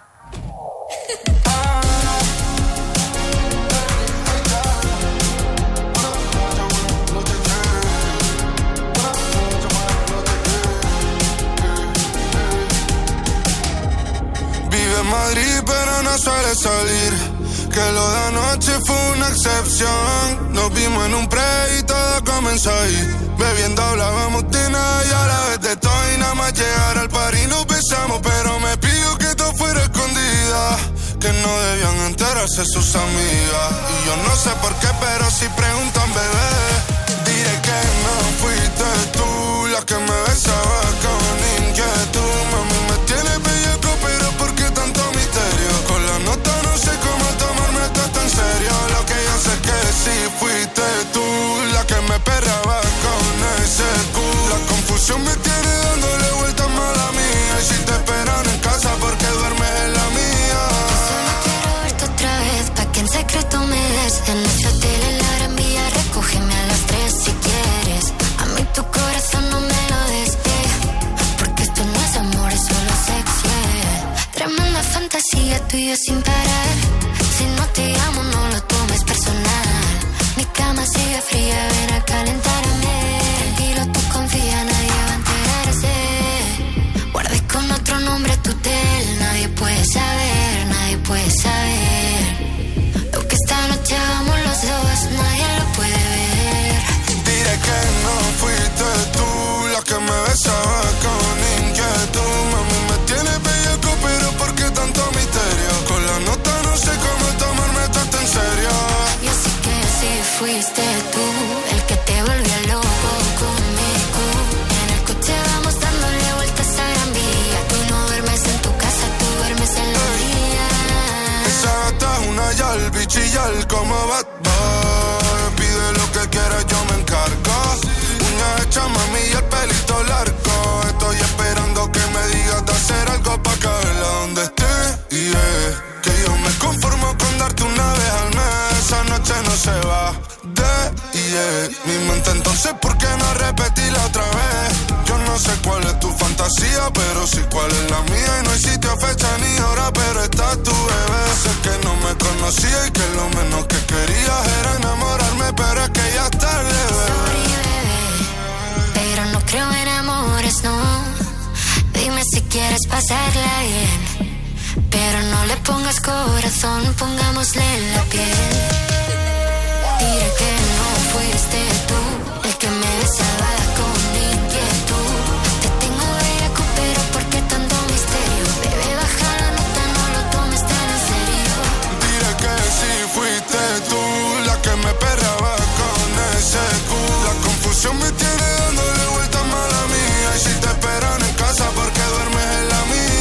Madrid, pero no suele salir. Que lo de anoche fue una excepción. Nos vimos en un pre y todo comenzó ahí. Bebiendo hablábamos de nada y a la vez de todo. Y nada más llegar al party nos besamos. Pero me pidió que todo fuera escondida, que no debían enterarse sus amigas. Y yo no sé por qué, pero si preguntan, bebé, diré que no fuiste tú la que me besaba con inquietud. Mami, me tienes bellaco, pero ¿por qué tanto misterio? Con la nota no sé cómo tomarme esto en serio. Lo que yo sé que sí fuiste tú la que me perraba con ese cu. La confusión me tiene dándole vueltas más a la mía. Y si te esperan en casa, porque duermes en la mía. Solo quiero verte otra vez, pa' que en secreto me des. En ese hotel en la Gran Vía, recógeme a las tres si quieres. A mí tu corazón no me lo des, eh, porque esto no es amor, es solo sexo, yeah. Tremenda fantasía tuya sin parar. Si no te amo, no lo tomes personal. Mi cama sigue fría, ven a calentarme. Tranquilo, tú confía, nadie va a enterarse. Guardé con otro nombre tu tel. Nadie puede saber, nadie puede saber. Lo que esta noche hagamos los dos, nadie lo puede ver. Diré que no fuiste tú la que me besaba con inquietud. Mami, me tienes bellaco, pero ¿por qué tanto misterio? Con la nota no sé cómo tomarme esto en serio. Yo sé que sí fuiste tú el que te volvió loco conmigo. En el coche vamos dándole vueltas a Gran Vía. Tú no duermes en tu casa, tú duermes en la mía. Esa gata es una yal, bichillar como Bad Boy. Pide lo que quieras, yo me encargo. Uña hecha, mami, y el pelito largo. Estoy esperando que me digas de hacer algo pa' caerla donde esté. Yeah. Que yo me conformo con darte una vez al mes. Esa noche no se va de yeah. Mi mente entonces, ¿por qué no repetirla otra vez? Yo no sé cuál es tu fantasía, pero sí cuál es la mía. Y no hay sitio, fecha ni hora, pero está tu bebé. Sé que no me conocía y que lo menos que querías era enamorarme, pero es que ya es tarde, bebé. Sorry, bebé, pero no creo en amores, no. Dime si quieres pasarla bien, pero no le pongas corazón, pongámosle en la piel. Diré que no fuiste tú el que me besaba con inquietud. Te tengo bellaco, pero ¿por qué tanto misterio? Bebé, baja la nota, no lo tomes tan en serio. Diré que sí fuiste tú la que me perraba con ese cu. La confusión me tiene dándole vueltas más a la mía. Y si te esperan en casa, porque duermes en la mía.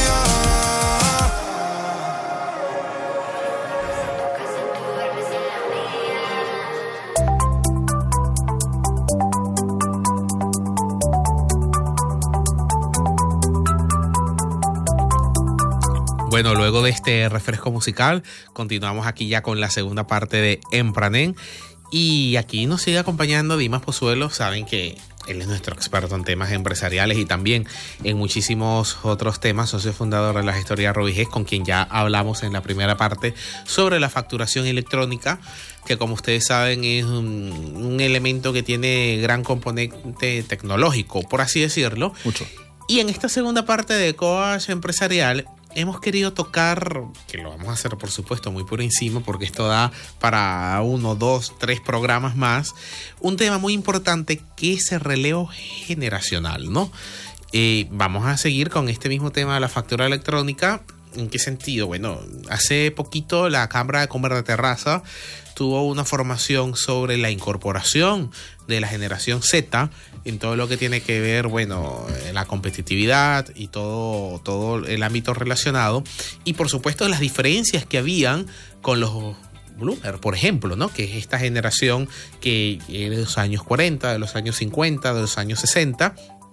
Bueno, luego de este refresco musical, continuamos aquí ya con la segunda parte de Empranen. Y aquí nos sigue acompañando Dimas Pozuelo. Saben que él es nuestro experto en temas empresariales y también en muchísimos otros temas, socio fundador de la gestoría Robigés, con quien ya hablamos en la primera parte sobre la facturación electrónica, que como ustedes saben es un, un elemento que tiene gran componente tecnológico, por así decirlo. Mucho. Y en esta segunda parte de Coach Empresarial hemos querido tocar, que lo vamos a hacer por supuesto muy por encima, porque esto da para uno, dos, tres programas más, un tema muy importante que es el relevo generacional, ¿no? Eh, vamos a seguir con este mismo tema de la factura electrónica. ¿En qué sentido? Bueno, hace poquito la Cámara de Comercio de Terraza tuvo una formación sobre la incorporación de la generación Z en todo lo que tiene que ver, bueno, la competitividad y todo, todo el ámbito relacionado, y por supuesto las diferencias que habían con los Bloomer, por ejemplo, ¿no? Que es esta generación que es de los años cuarenta, de los años cincuenta, de los años sesenta,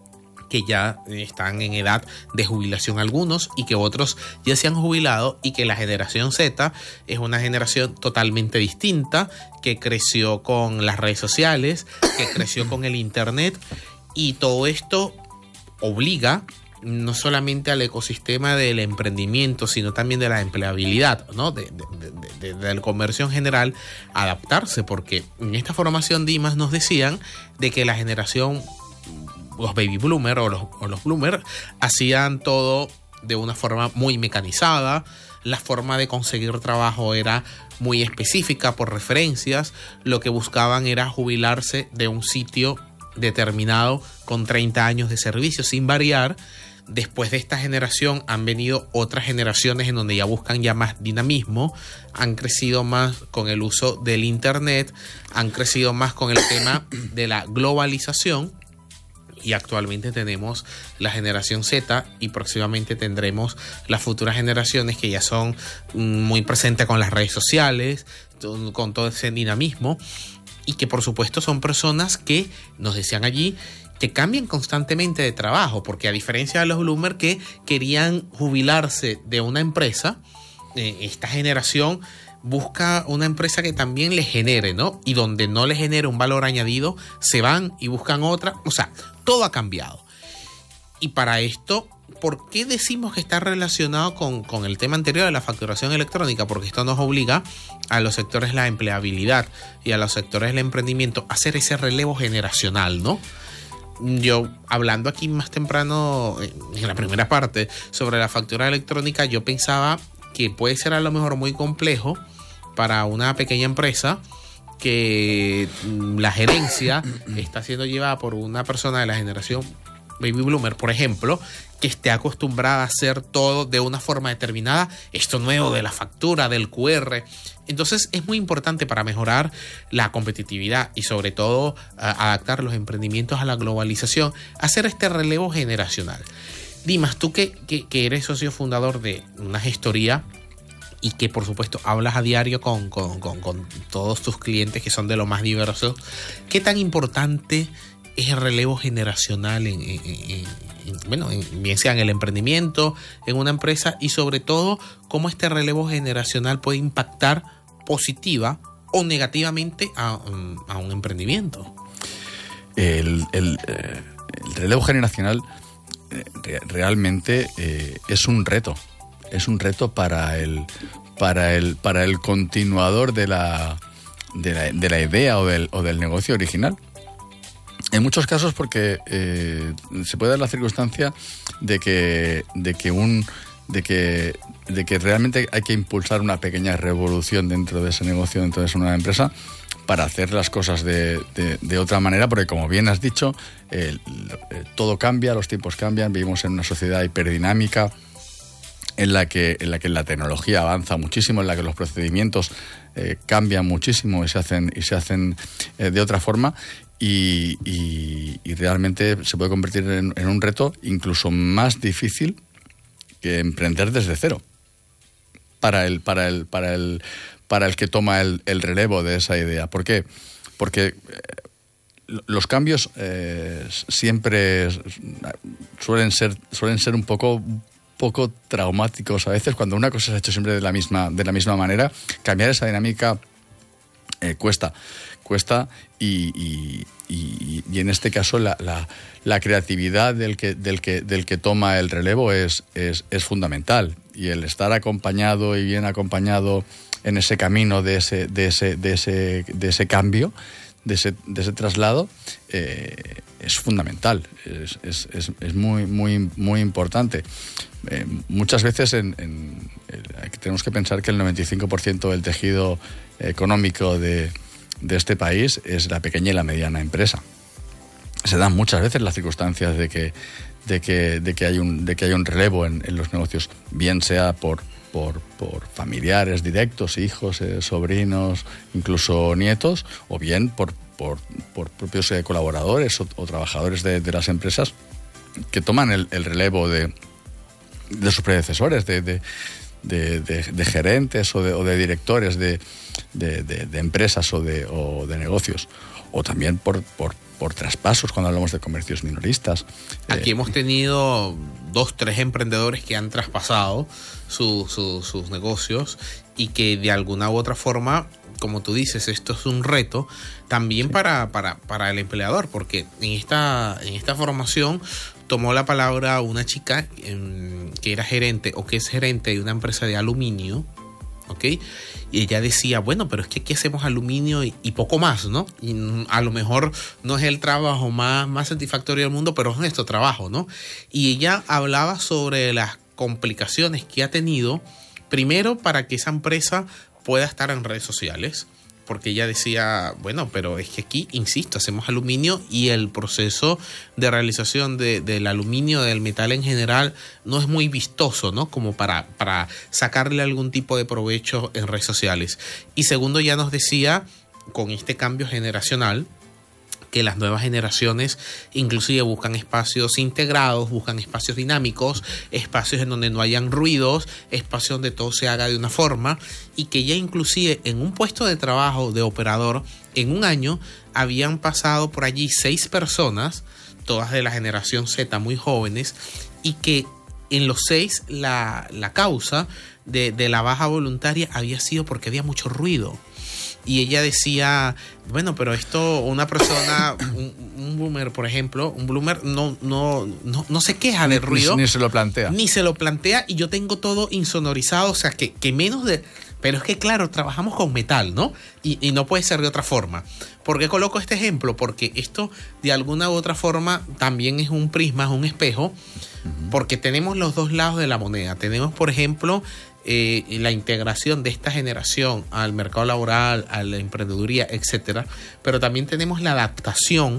que ya están en edad de jubilación algunos y que otros ya se han jubilado, y que la generación Z es una generación totalmente distinta, que creció con las redes sociales, que creció con el internet, y todo esto obliga no solamente al ecosistema del emprendimiento, sino también de la empleabilidad, ¿no? de, de, de, de, del comercio en general, a adaptarse, porque en esta formación Dimas nos decían de que la generación, los baby boomers o los, o los bloomers, hacían todo de una forma muy mecanizada. La forma de conseguir trabajo era muy específica por referencias. Lo que buscaban era jubilarse de un sitio determinado con treinta años de servicio sin variar. Después de esta generación han venido otras generaciones en donde ya buscan ya más dinamismo, han crecido más con el uso del internet, han crecido más con el tema de la globalización. Y actualmente tenemos la generación Z, y próximamente tendremos las futuras generaciones que ya son muy presentes con las redes sociales, con todo ese dinamismo, y que por supuesto son personas que, nos decían allí, que cambian constantemente de trabajo, porque a diferencia de los bloomers que querían jubilarse de una empresa, eh, esta generación busca una empresa que también le genere, ¿no? Y donde no le genere un valor añadido, se van y buscan otra. O sea, todo ha cambiado. Y para esto, ¿por qué decimos que está relacionado con, con el tema anterior de la facturación electrónica? Porque esto nos obliga a los sectores de la empleabilidad y a los sectores del emprendimiento a hacer ese relevo generacional, ¿no? Yo, hablando aquí más temprano, en la primera parte, sobre la factura electrónica, yo pensaba que puede ser a lo mejor muy complejo para una pequeña empresa, que la gerencia está siendo llevada por una persona de la generación baby bloomer, por ejemplo, que esté acostumbrada a hacer todo de una forma determinada, esto nuevo de la factura, del Q R. Entonces es muy importante para mejorar la competitividad y sobre todo uh, adaptar los emprendimientos a la globalización, hacer este relevo generacional. Dimas, tú que, que, que eres socio fundador de una gestoría y que por supuesto hablas a diario con, con, con, con todos tus clientes que son de lo más diversos, ¿qué tan importante es el relevo generacional en, en, en, en, bueno, en, bien sea en el emprendimiento, en una empresa, y sobre todo cómo este relevo generacional puede impactar positiva o negativamente a, a un emprendimiento? El, el, eh, el relevo generacional eh, re, realmente eh, es un reto. Es un reto para el, para el, para el continuador de la, de la, de la idea o del, o del negocio original. En muchos casos porque eh, se puede dar la circunstancia de que, de que un de que, de que realmente hay que impulsar una pequeña revolución dentro de ese negocio, dentro de esa nueva empresa, para hacer las cosas de, de, de otra manera, porque como bien has dicho, eh, todo cambia, los tiempos cambian, vivimos en una sociedad hiperdinámica, en la que en la que la tecnología avanza muchísimo, en la que los procedimientos eh, cambian muchísimo y se hacen y se hacen eh, de otra forma, y, y, y realmente se puede convertir en, en un reto incluso más difícil que emprender desde cero para el para el para el para el que toma el, el relevo de esa idea. ¿Por qué? Porque eh, los cambios eh, siempre suelen ser suelen ser un poco poco traumáticos a veces. Cuando una cosa se ha hecho siempre de la misma de la misma manera, cambiar esa dinámica eh, cuesta cuesta y, y, y, y en este caso la, la, la creatividad del que del que del que toma el relevo es, es es fundamental, y el estar acompañado y bien acompañado en ese camino de ese de ese de ese de ese cambio, de ese, de ese traslado, eh, es fundamental, es, es, es, es muy muy muy importante. Eh, muchas veces en, en, en, tenemos que pensar que el noventa y cinco por ciento del tejido económico de, de este país es la pequeña y la mediana empresa. Se dan muchas veces las circunstancias de que de que de que hay un de que hay un relevo en, en los negocios, bien sea por Por, por familiares directos, hijos, eh, sobrinos, incluso nietos, o bien por, por, por propios eh, colaboradores o, o trabajadores de, de las empresas que toman el, el relevo de, de sus predecesores, de, de, de, de, de gerentes o de, o de directores de, de, de, de empresas o de, o de negocios. o también por, por, por traspasos cuando hablamos de comercios minoristas. Aquí eh, hemos tenido dos, tres emprendedores que han traspasado su, su, sus negocios y que de alguna u otra forma, como tú dices, esto es un reto también sí. para, para, para el empleador, porque en esta, en esta formación tomó la palabra una chica eh, que era gerente o que es gerente de una empresa de aluminio, ¿ok? Y ella decía, bueno, pero es que aquí hacemos aluminio y, y poco más, ¿no? Y a lo mejor no es el trabajo más, más satisfactorio del mundo, pero es nuestro trabajo, ¿no? Y ella hablaba sobre las complicaciones que ha tenido, primero para que esa empresa pueda estar en redes sociales, porque ella decía, bueno, pero es que aquí, insisto, hacemos aluminio y el proceso de realización de, del aluminio, del metal en general, no es muy vistoso, ¿no? Como para, para sacarle algún tipo de provecho en redes sociales. Y segundo, ya nos decía, con este cambio generacional, que las nuevas generaciones inclusive buscan espacios integrados, buscan espacios dinámicos, espacios en donde no hayan ruidos, espacios donde todo se haga de una forma, y que ya inclusive en un puesto de trabajo de operador, en un año habían pasado por allí seis personas, todas de la generación Z, muy jóvenes, y que en los seis la, la causa de, de la baja voluntaria había sido porque había mucho ruido. Y ella decía, bueno, pero esto, una persona, un, un boomer, por ejemplo, un boomer no, no, no, no se queja del ruido. Ni, ni se lo plantea. Ni se lo plantea y yo tengo todo insonorizado, o sea, que, que menos de... Pero es que, claro, trabajamos con metal, ¿no? Y, y no puede ser de otra forma. ¿Por qué coloco este ejemplo? Porque esto, de alguna u otra forma, también es un prisma, es un espejo, uh-huh. porque tenemos los dos lados de la moneda. Tenemos, por ejemplo... Eh, la integración de esta generación al mercado laboral, a la emprendeduría, etcétera, pero también tenemos la adaptación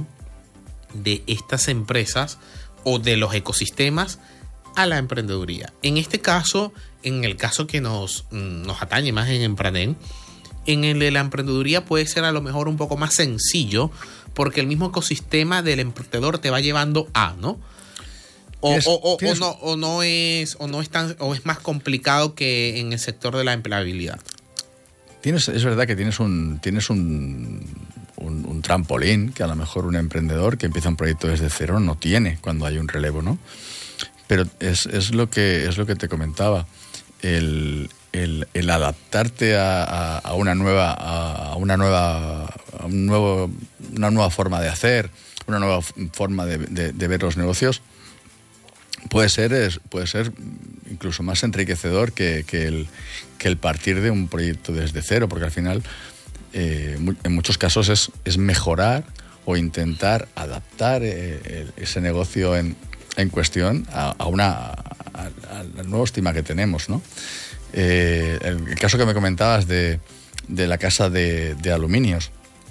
de estas empresas o de los ecosistemas a la emprendeduría. En este caso, en el caso que nos, nos atañe más en Empranen, en el de la emprendeduría puede ser a lo mejor un poco más sencillo, porque el mismo ecosistema del emprendedor te va llevando a, ¿no? O, o, o, o, no, o no es o no es tan o es más complicado que en el sector de la empleabilidad. Tienes, es verdad que tienes un tienes un, un, un trampolín que a lo mejor un emprendedor que empieza un proyecto desde cero no tiene cuando hay un relevo, ¿no? Pero es, es lo que es lo que te comentaba, el, el, el adaptarte a, a, a una nueva a una nueva a un nuevo, una nueva forma de hacer, una nueva forma de, de, de ver los negocios. Puede ser, es, puede ser incluso más enriquecedor que, que, el, que el partir de un proyecto desde cero, porque al final eh, en muchos casos es, es mejorar o intentar adaptar eh, el, ese negocio en, en cuestión a, a una a, a, al nuevo estima que tenemos, ¿no? Eh, el, el caso que me comentabas de, de la casa de, de aluminios,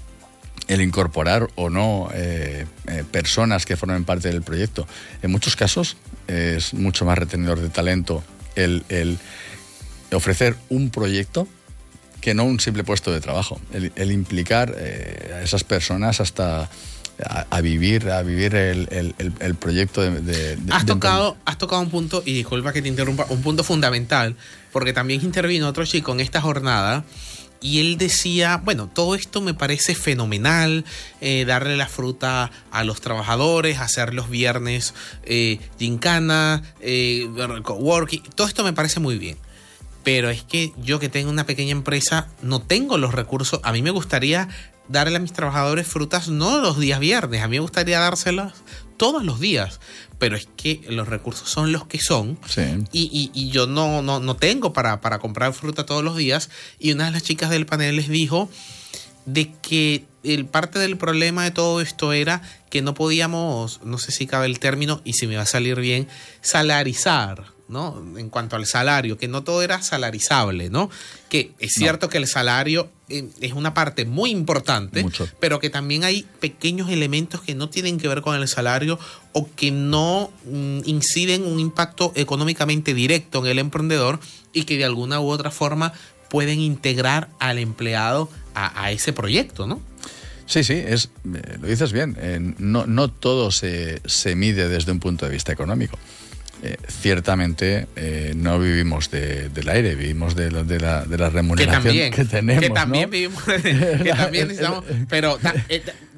el incorporar o no eh, eh, personas que formen parte del proyecto. En muchos casos eh, es mucho más retenedor de talento el, el ofrecer un proyecto que no un simple puesto de trabajo. El, el implicar eh, a esas personas hasta a, a vivir a vivir el, el, el proyecto de, de, de has de tocado has tocado un punto, y disculpa que te interrumpa, un punto fundamental, porque también intervino otro chico en esta jornada. Y él decía, bueno, todo esto me parece fenomenal, eh, darle la fruta a los trabajadores, hacer los viernes eh, gincana, eh, coworking, todo esto me parece muy bien. Pero es que yo que tengo una pequeña empresa no tengo los recursos. A mí me gustaría darle a mis trabajadores frutas no los días viernes, a mí me gustaría dárselas todos los días. Pero es que los recursos son los que son, sí. y, y, y yo no, no, no tengo para, para comprar fruta todos los días. Y una de las chicas del panel les dijo de que el parte del problema de todo esto era que no podíamos, no sé si cabe el término y si me va a salir bien, salarizar, ¿no? En cuanto al salario, que no todo era salarizable, ¿no? Que es cierto no. que el salario eh, es una parte muy importante, Mucho. pero que también hay pequeños elementos que no tienen que ver con el salario o que no mm, inciden un impacto económicamente directo en el emprendedor y que de alguna u otra forma pueden integrar al empleado a, a ese proyecto, ¿no? Sí, sí, es, eh, lo dices bien. Eh, no, no todo se, se mide desde un punto de vista económico. Eh, ciertamente eh, no vivimos de, del aire, vivimos de, de, la, de la remuneración que, también, que tenemos. Que también ¿no? vivimos, que también necesitamos, pero ta, eh,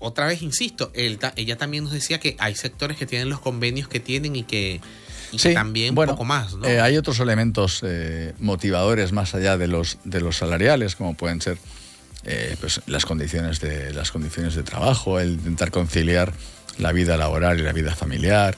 otra vez insisto, él, ella también nos decía que hay sectores que tienen los convenios que tienen y que, y sí, que también bueno, un poco más, ¿no? Eh, hay otros elementos eh, motivadores más allá de los, de los salariales, como pueden ser eh, pues, las condiciones de, las condiciones de trabajo, el intentar conciliar la vida laboral y la vida familiar,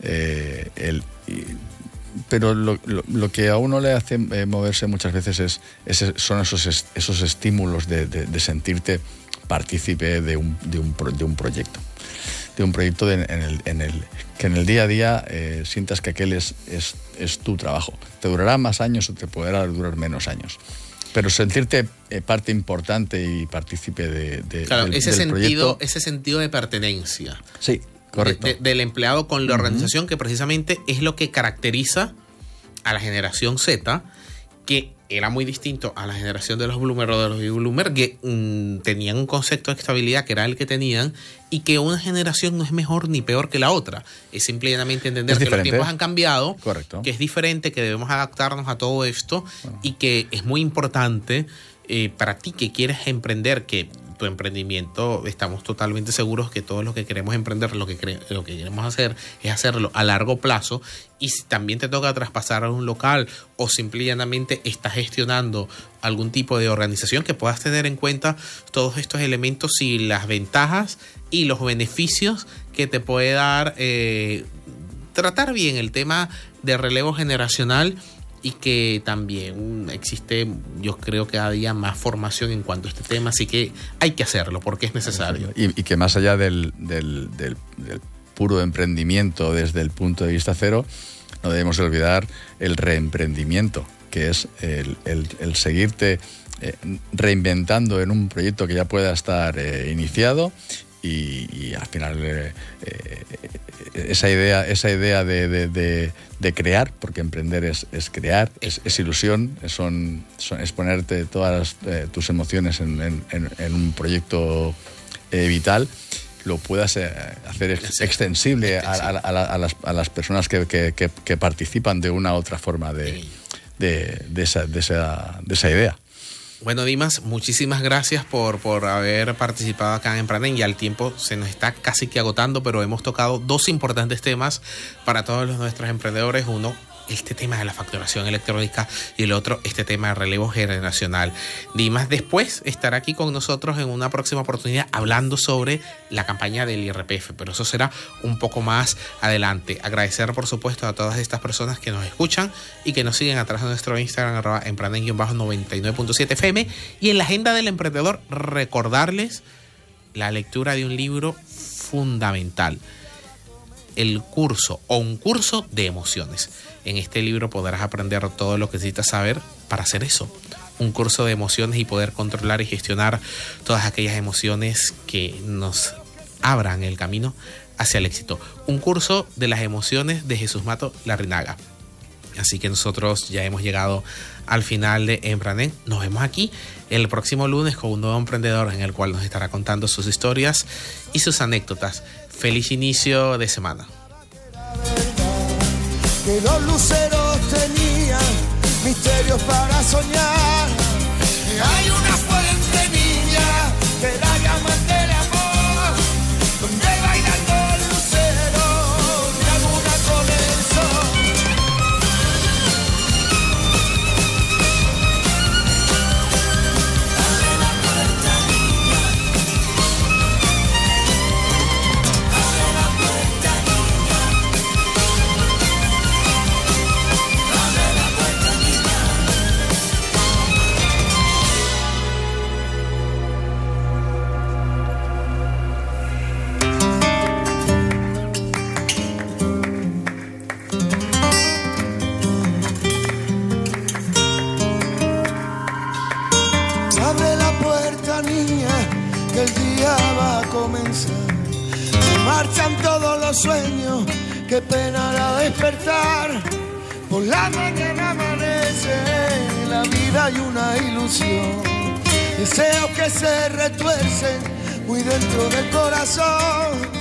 eh, el... Y, pero lo, lo, lo que a uno le hace eh, moverse muchas veces es, es, son esos, esos estímulos de, de, de sentirte partícipe de un, de un, de un proyecto. De un proyecto de, en, el, en el que en el día a día eh, sientas que aquel es, es, es tu trabajo. Te durará más años o te podrá durar menos años. Pero sentirte eh, parte importante y partícipe de, de, claro, del, ese del sentido, proyecto. ese sentido de pertenencia. Sí. Correcto. De, de, del empleado con la organización, uh-huh. que precisamente es lo que caracteriza a la generación Z, que era muy distinto a la generación de los Bloomer o de los Bloomer, que mmm, tenían un concepto de estabilidad que era el que tenían, y que una generación no es mejor ni peor que la otra. Es simplemente entender es que diferente. Los tiempos han cambiado, correcto. Que es diferente, que debemos adaptarnos a todo esto, uh-huh. y que es muy importante eh, para ti que quieres emprender, que tu emprendimiento, estamos totalmente seguros que todo lo que queremos emprender, lo que, cre- lo que queremos hacer es hacerlo a largo plazo, y si también te toca traspasar a un local o simplemente estás gestionando algún tipo de organización, que puedas tener en cuenta todos estos elementos y las ventajas y los beneficios que te puede dar eh, tratar bien el tema de relevo generacional. Y que también existe, yo creo que cada día más formación en cuanto a este tema, así que hay que hacerlo porque es necesario. Y, y que más allá del, del, del, del puro emprendimiento desde el punto de vista cero, no debemos olvidar el reemprendimiento, que es el, el, el seguirte eh, reinventando en un proyecto que ya pueda estar eh, iniciado. Y, y al final eh, eh, esa idea esa idea de, de, de, de crear, porque emprender es, es crear, es, es ilusión, son, son, es ponerte todas las, eh, tus emociones en, en, en un proyecto eh, vital, lo puedas eh, hacer ex, extensible a, a, a, a, las, a las personas que, que, que, que participan de una u otra forma de, de, de, esa, de, esa, de esa idea. Bueno, Dimas, muchísimas gracias por, por haber participado acá en Emprenden. Ya el tiempo se nos está casi que agotando, pero hemos tocado dos importantes temas para todos los nuestros emprendedores. Uno, este tema de la facturación electrónica, y el otro, este tema de relevo generacional. Dimas después estará aquí con nosotros en una próxima oportunidad hablando sobre la campaña del I R P F, pero eso será un poco más adelante. Agradecer, por supuesto, a todas estas personas que nos escuchan y que nos siguen a través de nuestro Instagram, arroba emprenden noventa y nueve punto siete F M, y en la agenda del emprendedor recordarles la lectura de un libro fundamental, el curso o un curso de emociones. En este libro podrás aprender todo lo que necesitas saber para hacer eso, un curso de emociones, y poder controlar y gestionar todas aquellas emociones que nos abran el camino hacia el éxito. Un curso de las emociones de Jesús Mato Larrinaga. Así que nosotros ya hemos llegado al final de Emprenden. Nos vemos aquí el próximo lunes con un nuevo emprendedor en el cual nos estará contando sus historias y sus anécdotas. Feliz inicio de semana. Que los luceros tenían misterios para soñar. Hay una fuente, niña, que la llaman del amor, donde bailan los luceros y alguna con el sol. Abre la puerta, niña. Abre la puerta, niña. Abre la puerta, niña. Abre la puerta, niña, que el día va a comenzar. Se marchan todos los sueños, qué pena la despertar. Por la mañana amanece la vida y una ilusión. Deseos que se retuercen muy dentro del corazón.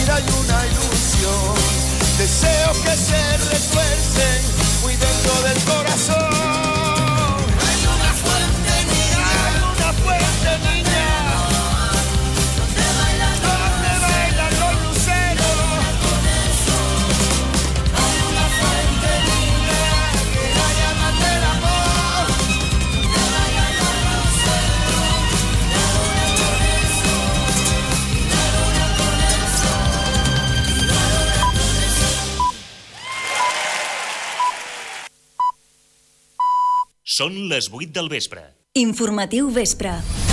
vida y una ilusión. Deseos que se retuercen muy dentro del corazón. Hay una fuente, niña, hay una fuente, niña, donde bailan, donde bailan los luceros. Hay una fuente, niña, que la llaman del amor, donde bailan los luceros. La luna con el sol, la luna con el sol, la luna con el sol. Són les vuit del vespre. Informatiu vespre.